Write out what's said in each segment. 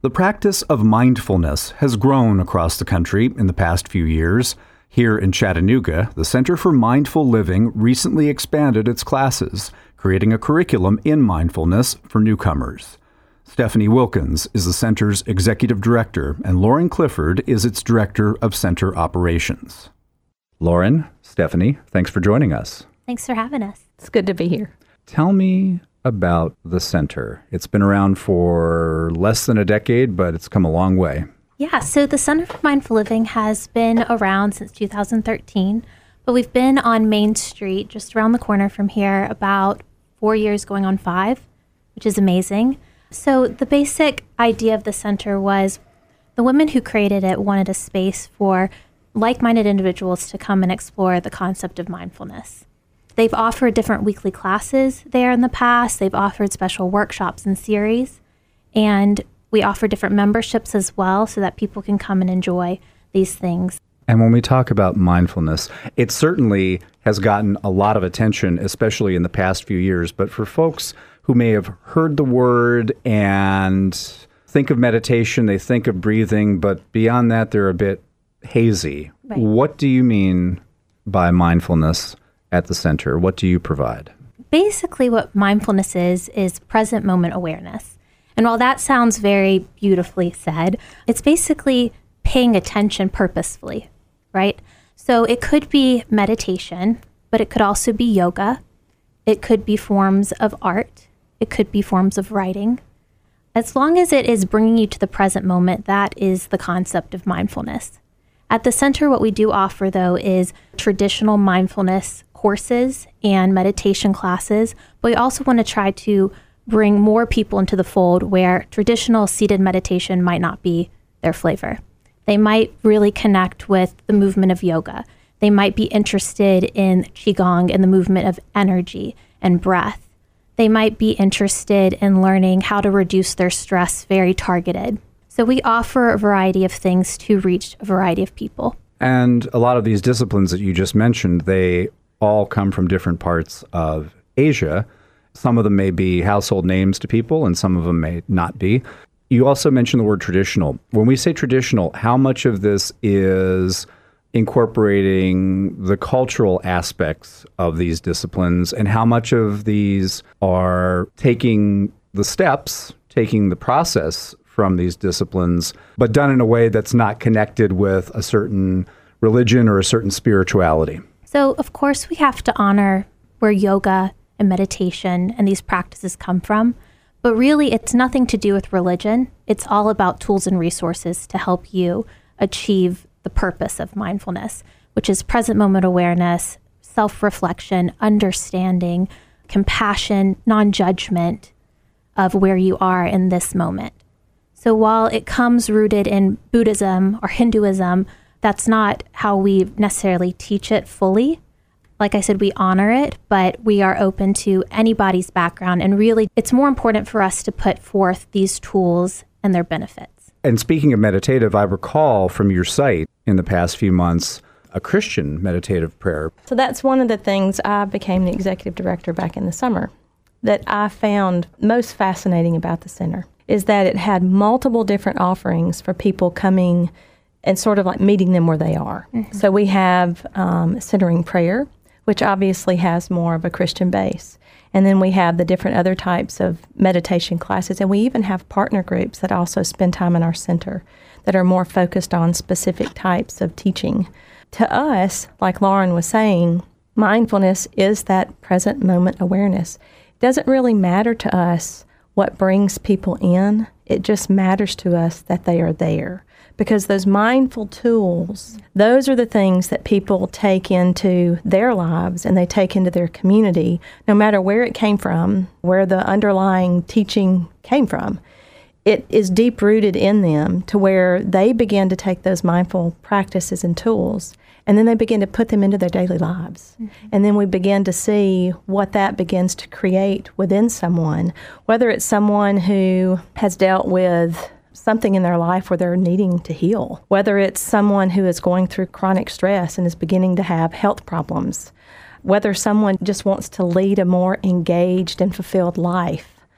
The practice of mindfulness has grown across the country in the past few years. Here in Chattanooga, the Center for Mindful Living recently expanded its classes, creating a curriculum in mindfulness for newcomers. Stephanie Wilkins is the center's executive director, and Lauren Clifford is its director of center operations. Lauren, Stephanie, thanks for joining us. Thanks for having us. It's good to be here. Tell me about the center. It's been around for less than a decade, but it's come a long way. Yeah, so the Center for Mindful Living has been around since 2013, but we've been on Main Street, just around the corner from here, about 4 years going on 5, which is amazing. So the basic idea of the center was the women who created it wanted a space for like-minded individuals to come and explore the concept of mindfulness. They've offered different weekly classes there in the past. They've offered special workshops and series, and we offer different memberships as well so that people can come and enjoy these things. And when we talk about mindfulness, it certainly has gotten a lot of attention, especially in the past few years. But for folks who may have heard the word and think of meditation, they think of breathing, but beyond that, they're a bit hazy. Right. What do you mean by mindfulness at the center? What do you provide? Basically, what mindfulness is present moment awareness. And while that sounds very beautifully said, it's basically paying attention purposefully, right? So it could be meditation, but it could also be yoga. It could be forms of art. It could be forms of writing. As long as it is bringing you to the present moment, that is the concept of mindfulness. At the center, what we do offer, though, is traditional mindfulness courses and meditation classes, but we also want to try to bring more people into the fold where traditional seated meditation might not be their flavor. They might really connect with the movement of yoga. They might be interested in Qigong and the movement of energy and breath. They might be interested in learning how to reduce their stress very targeted. So we offer a variety of things to reach a variety of people. And a lot of these disciplines that you just mentioned, they all come from different parts of Asia. Some of them may be household names to people, and some of them may not be. You also mentioned the word traditional. When we say traditional, how much of this is incorporating the cultural aspects of these disciplines, and how much of these are taking the steps, taking the process from these disciplines, but done in a way that's not connected with a certain religion or a certain spirituality? So, of course, we have to honor where yoga and meditation and these practices come from, but really it's nothing to do with religion. It's all about tools and resources to help you achieve the purpose of mindfulness, which is present moment awareness, self-reflection, understanding, compassion, non-judgment of where you are in this moment. So while it comes rooted in Buddhism or Hinduism, that's not how we necessarily teach it fully. Like I said, we honor it, but we are open to anybody's background. And really, it's more important for us to put forth these tools and their benefits. And speaking of meditative, I recall from your site in the past few months, a Christian meditative prayer. So that's one of the things I became the executive director back in the summer that I found most fascinating about the center is that it had multiple different offerings for people coming and sort of like meeting them where they are. Mm-hmm. So we have centering prayer, which obviously has more of a Christian base. And then we have the different other types of meditation classes. And we even have partner groups that also spend time in our center that are more focused on specific types of teaching. To us, like Lauren was saying, mindfulness is that present moment awareness. It doesn't really matter to us what brings people in. It just matters to us that they are there. Because those mindful tools, those are the things that people take into their lives and they take into their community, no matter where it came from, where the underlying teaching came from. It is deep-rooted in them to where they begin to take those mindful practices and tools, and then they begin to put them into their daily lives. Mm-hmm. And then we begin to see what that begins to create within someone, whether it's someone who has dealt with something in their life where they're needing to heal, whether it's someone who is going through chronic stress and is beginning to have health problems, whether someone just wants to lead a more engaged and fulfilled life.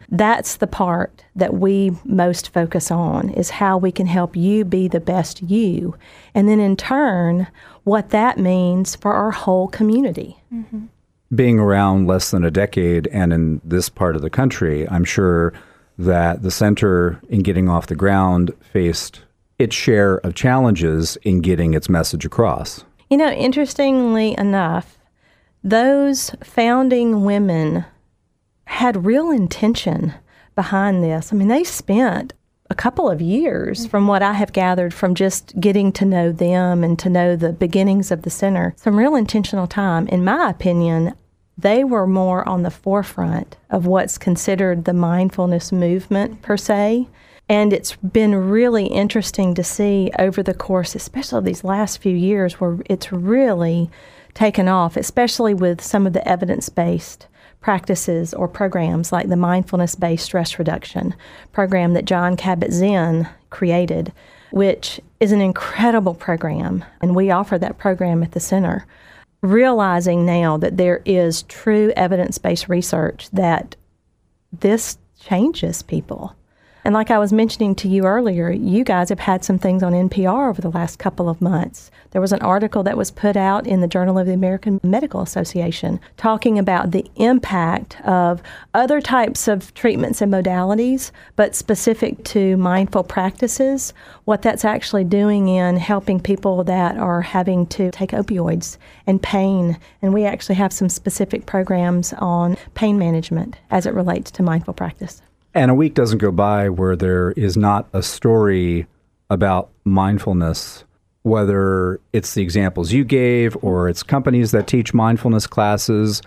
That's the part that we most focus on, is how we can help you be the best you. And then in turn, what that means for our whole community. Mm-hmm. Being around less than a decade and in this part of the country, I'm sure that the center, in getting off the ground, faced its share of challenges in getting its message across. You know, interestingly enough, those founding women had real intention behind this. I mean, they spent a couple of years, from what I have gathered from just getting to know them and to know the beginnings of the center, some real intentional time. In my opinion, they were more on the forefront of what's considered the mindfulness movement per se. And it's been really interesting to see over the course, especially of these last few years, where it's really taken off, especially with some of the evidence-based practices or programs like the mindfulness-based stress reduction program that Jon Kabat-Zinn created, which is an incredible program. And we offer that program at the center, realizing now that there is true evidence-based research that this changes people. And like I was mentioning to you earlier, you guys have had some things on NPR over the last couple of months. There was an article that was put out in the Journal of the American Medical Association talking about the impact of other types of treatments and modalities, but specific to mindful practices, what that's actually doing in helping people that are having to take opioids and pain. And we actually have some specific programs on pain management as it relates to mindful practice. And a week doesn't go by where there is not a story about mindfulness, whether it's the examples you gave or it's companies that teach mindfulness classes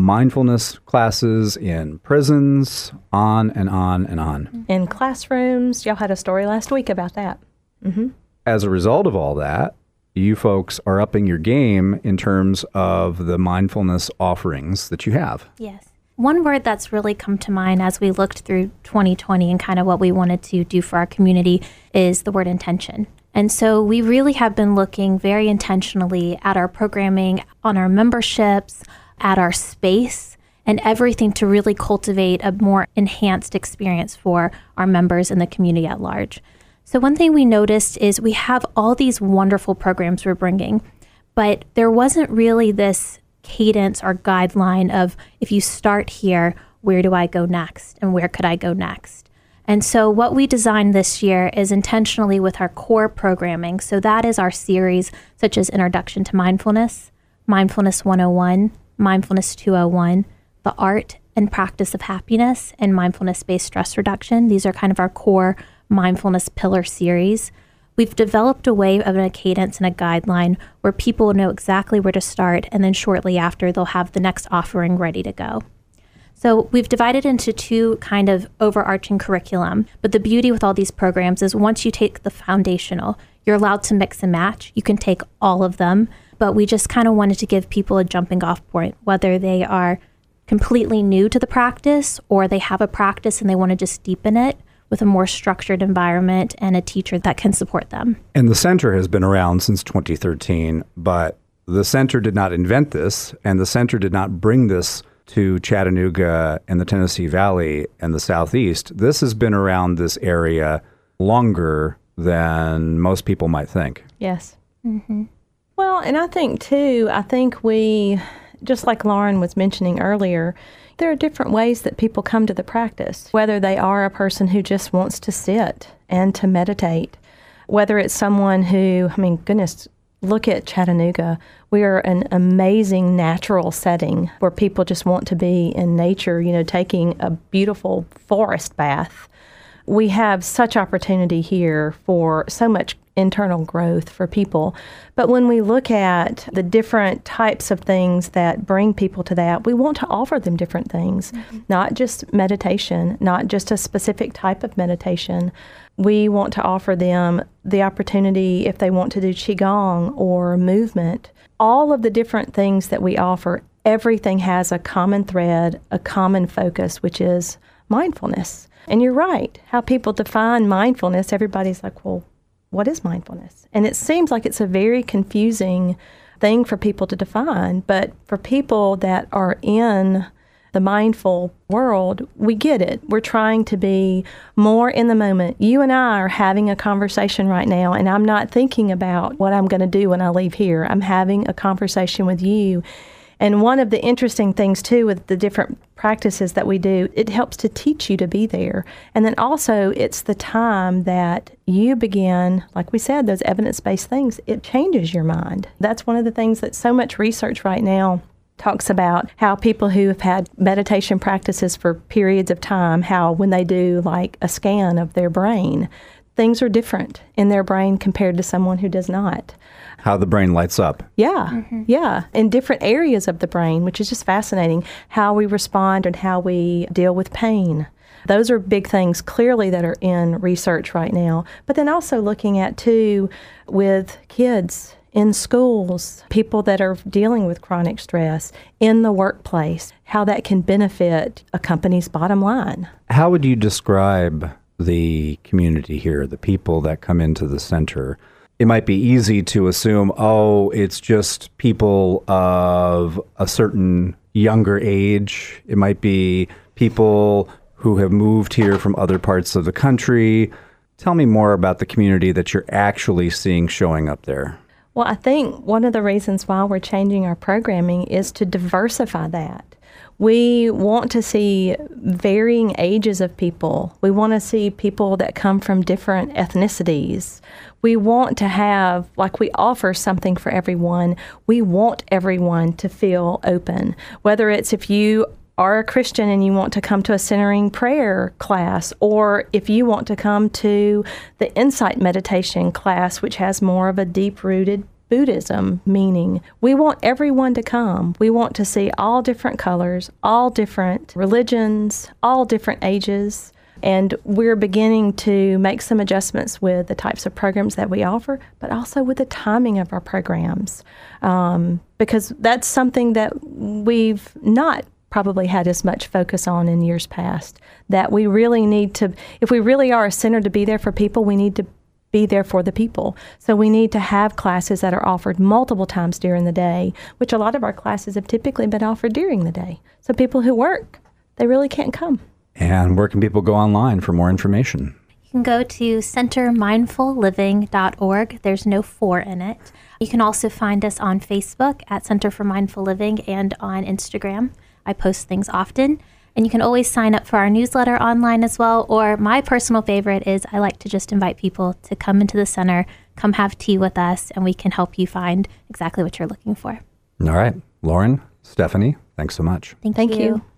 in prisons, on and on and on. In classrooms, y'all had a story last week about that. Mm-hmm. As a result of all that, you folks are upping your game in terms of the mindfulness offerings that you have. Yes. One word that's really come to mind as we looked through 2020 and kind of what we wanted to do for our community is the word intention. And so we really have been looking very intentionally at our programming, on our memberships, at our space, and everything to really cultivate a more enhanced experience for our members and the community at large. So one thing we noticed is we have all these wonderful programs we're bringing, but there wasn't really this cadence or guideline of, if you start here, where do I go next and where could I go next? And so what we designed this year is intentionally with our core programming. So that is our series such as Introduction to Mindfulness, Mindfulness 101, Mindfulness 201, the Art and Practice of Happiness, and Mindfulness-Based Stress Reduction. These are kind of our core mindfulness pillar series. We've developed a way of a cadence and a guideline where people know exactly where to start, and then shortly after, they'll have the next offering ready to go. So we've divided into two kind of overarching curriculum, but the beauty with all these programs is once you take the foundational, you're allowed to mix and match. You can take all of them, but we just kind of wanted to give people a jumping off point, whether they are completely new to the practice or they have a practice and they want to just deepen it with a more structured environment and a teacher that can support them. And the center has been around since 2013, but the center did not invent this, and the center did not bring this to Chattanooga and the Tennessee Valley and the Southeast. This has been around this area longer than most people might think. Yes. Mm-hmm. Well, and I think we, just like Lauren was mentioning earlier, there are different ways that people come to the practice, whether they are a person who just wants to sit and to meditate, whether it's someone who, goodness, look at Chattanooga. We are an amazing natural setting where people just want to be in nature, taking a beautiful forest bath. We have such opportunity here for so much internal growth for people. But when we look at the different types of things that bring people to that, we want to offer them different things, not just meditation, not just a specific type of meditation. We want to offer them the opportunity if they want to do Qigong or movement. All of the different things that we offer, everything has a common thread, a common focus, which is mindfulness. And you're right, how people define mindfulness, everybody's like, well, what is mindfulness? And it seems like it's a very confusing thing for people to define, but for people that are in the mindful world, we get it. We're trying to be more in the moment. You and I are having a conversation right now, and I'm not thinking about what I'm going to do when I leave here. I'm having a conversation with you. And one of the interesting things, too, with the different practices that we do, it helps to teach you to be there. And then also, it's the time that you begin, like we said, those evidence-based things, it changes your mind. That's one of the things that so much research right now talks about, how people who have had meditation practices for periods of time, how when they do like a scan of their brain, things are different in their brain compared to someone who does not. How the brain lights up. Yeah, yeah, in different areas of the brain, which is just fascinating, how we respond and how we deal with pain. Those are big things clearly that are in research right now. But then also looking at, too, with kids in schools, people that are dealing with chronic stress, in the workplace, how that can benefit a company's bottom line. How would you describe the community here, the people that come into the center? It might be easy to assume, oh, it's just people of a certain younger age. It might be people who have moved here from other parts of the country. Tell me more about the community that you're actually seeing showing up there. Well, I think one of the reasons why we're changing our programming is to diversify that. We want to see varying ages of people. We want to see people that come from different ethnicities. We want to have, like we offer something for everyone, we want everyone to feel open. Whether it's if you are a Christian and you want to come to a centering prayer class, or if you want to come to the insight meditation class, which has more of a deep-rooted Buddhism meaning. We want everyone to come. We want to see all different colors, all different religions, all different ages. And we're beginning to make some adjustments with the types of programs that we offer, but also with the timing of our programs. Because that's something that we've not probably had as much focus on in years past, that we really need to, if we really are a center to be there for people, we need to be there for the people. So we need to have classes that are offered multiple times during the day, which a lot of our classes have typically been offered during the day. So people who work, they really can't come. And where can people go online for more information? You can go to centermindfulliving.org. There's no "for" in it. You can also find us on Facebook at Center for Mindful Living and on Instagram. I post things often. And you can always sign up for our newsletter online as well. Or my personal favorite is I like to just invite people to come into the center, come have tea with us, and we can help you find exactly what you're looking for. All right. Lauren, Stephanie, thanks so much. Thank you.